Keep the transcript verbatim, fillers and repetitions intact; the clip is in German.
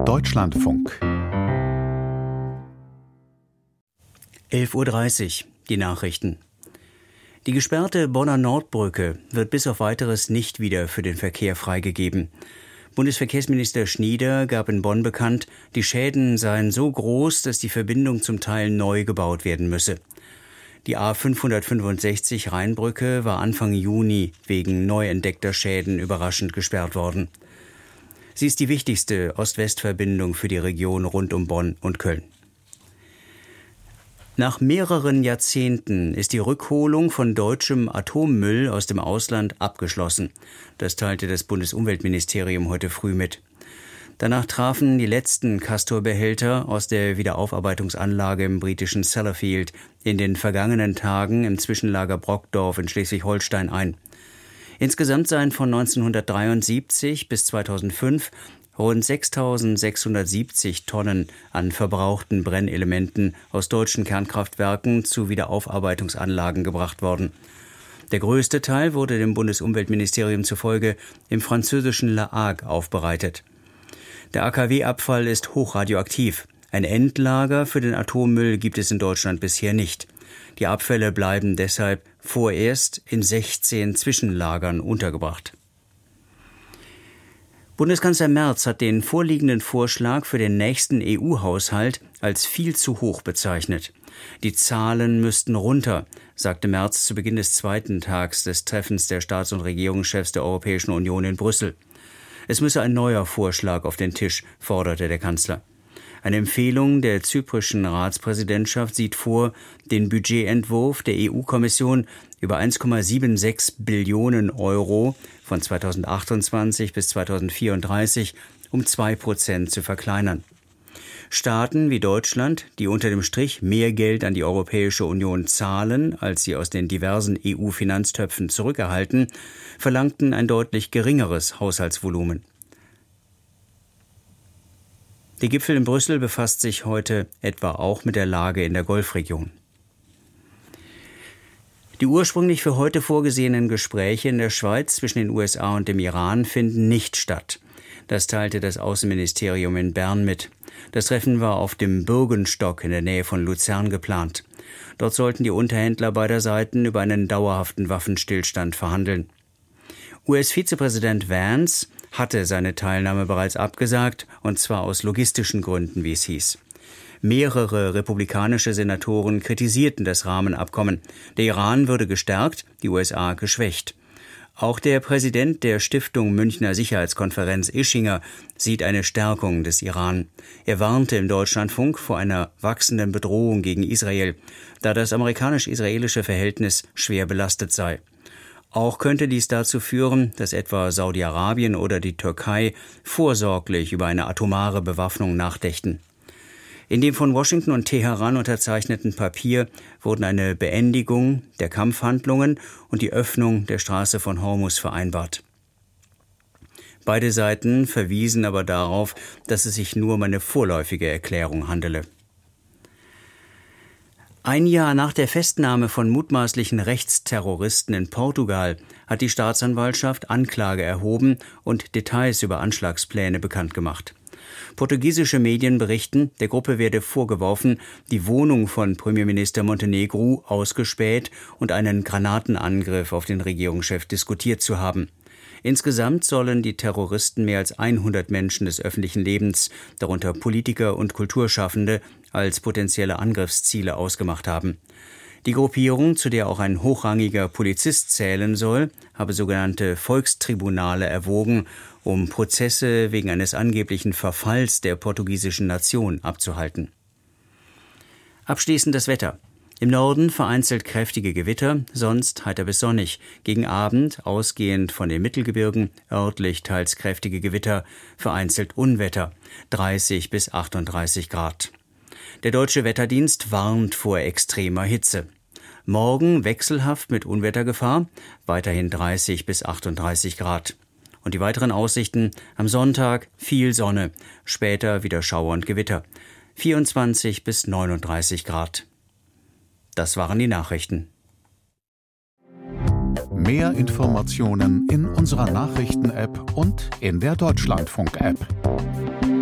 Deutschlandfunk. elf Uhr dreißig, die Nachrichten. Die gesperrte Bonner Nordbrücke wird bis auf Weiteres nicht wieder für den Verkehr freigegeben. Bundesverkehrsminister Schnieder gab in Bonn bekannt, die Schäden seien so groß, dass die Verbindung zum Teil neu gebaut werden müsse. Die A fünfhundertfünfundsechzig Rheinbrücke war Anfang Juni wegen neu entdeckter Schäden überraschend gesperrt worden. Sie ist die wichtigste Ost-West-Verbindung für die Region rund um Bonn und Köln. Nach mehreren Jahrzehnten ist die Rückholung von deutschem Atommüll aus dem Ausland abgeschlossen. Das teilte das Bundesumweltministerium heute früh mit. Danach trafen die letzten Castor-Behälter aus der Wiederaufarbeitungsanlage im britischen Sellafield in den vergangenen Tagen im Zwischenlager Brockdorf in Schleswig-Holstein ein. Insgesamt seien von neunzehnhundertdreiundsiebzig bis zweitausendfünf rund sechstausendsechshundertsiebzig Tonnen an verbrauchten Brennelementen aus deutschen Kernkraftwerken zu Wiederaufarbeitungsanlagen gebracht worden. Der größte Teil wurde dem Bundesumweltministerium zufolge im französischen La Hague aufbereitet. Der A K W-Abfall ist hochradioaktiv. Ein Endlager für den Atommüll gibt es in Deutschland bisher nicht. Die Abfälle bleiben deshalb vorerst in sechzehn Zwischenlagern untergebracht. Bundeskanzler Merz hat den vorliegenden Vorschlag für den nächsten E U-Haushalt als viel zu hoch bezeichnet. Die Zahlen müssten runter, sagte Merz zu Beginn des zweiten Tags des Treffens der Staats- und Regierungschefs der Europäischen Union in Brüssel. Es müsse ein neuer Vorschlag auf den Tisch, forderte der Kanzler. Eine Empfehlung der zyprischen Ratspräsidentschaft sieht vor, den Budgetentwurf der E U-Kommission über eins Komma sechsundsiebzig Billionen Euro von zweitausendachtundzwanzig bis zweitausendvierunddreißig um zwei Prozent zu verkleinern. Staaten wie Deutschland, die unter dem Strich mehr Geld an die Europäische Union zahlen, als sie aus den diversen E U-Finanztöpfen zurückerhalten, verlangten ein deutlich geringeres Haushaltsvolumen. Der Gipfel in Brüssel befasst sich heute etwa auch mit der Lage in der Golfregion. Die ursprünglich für heute vorgesehenen Gespräche in der Schweiz zwischen den U S A und dem Iran finden nicht statt. Das teilte das Außenministerium in Bern mit. Das Treffen war auf dem Bürgenstock in der Nähe von Luzern geplant. Dort sollten die Unterhändler beider Seiten über einen dauerhaften Waffenstillstand verhandeln. U S-Vizepräsident Vance hatte seine Teilnahme bereits abgesagt, und zwar aus logistischen Gründen, wie es hieß. Mehrere republikanische Senatoren kritisierten das Rahmenabkommen. Der Iran würde gestärkt, die U S A geschwächt. Auch der Präsident der Stiftung Münchner Sicherheitskonferenz Ischinger sieht eine Stärkung des Iran. Er warnte im Deutschlandfunk vor einer wachsenden Bedrohung gegen Israel, da das amerikanisch-israelische Verhältnis schwer belastet sei. Auch könnte dies dazu führen, dass etwa Saudi-Arabien oder die Türkei vorsorglich über eine atomare Bewaffnung nachdächten. In dem von Washington und Teheran unterzeichneten Papier wurden eine Beendigung der Kampfhandlungen und die Öffnung der Straße von Hormuz vereinbart. Beide Seiten verwiesen aber darauf, dass es sich nur um eine vorläufige Erklärung handele. Ein Jahr nach der Festnahme von mutmaßlichen Rechtsterroristen in Portugal hat die Staatsanwaltschaft Anklage erhoben und Details über Anschlagspläne bekannt gemacht. Portugiesische Medien berichten, der Gruppe werde vorgeworfen, die Wohnung von Premierminister Montenegro ausgespäht und einen Granatenangriff auf den Regierungschef diskutiert zu haben. Insgesamt sollen die Terroristen mehr als hundert Menschen des öffentlichen Lebens, darunter Politiker und Kulturschaffende, als potenzielle Angriffsziele ausgemacht haben. Die Gruppierung, zu der auch ein hochrangiger Polizist zählen soll, habe sogenannte Volkstribunale erwogen, um Prozesse wegen eines angeblichen Verfalls der portugiesischen Nation abzuhalten. Abschließend das Wetter. Im Norden vereinzelt kräftige Gewitter, sonst heiter bis sonnig. Gegen Abend, ausgehend von den Mittelgebirgen, örtlich teils kräftige Gewitter, vereinzelt Unwetter, dreißig bis achtunddreißig Grad. Der Deutsche Wetterdienst warnt vor extremer Hitze. Morgen wechselhaft mit Unwettergefahr, weiterhin dreißig bis achtunddreißig Grad. Und die weiteren Aussichten: am Sonntag viel Sonne, später wieder Schauer und Gewitter, vierundzwanzig bis neununddreißig Grad. Das waren die Nachrichten. Mehr Informationen in unserer Nachrichten-App und in der Deutschlandfunk-App.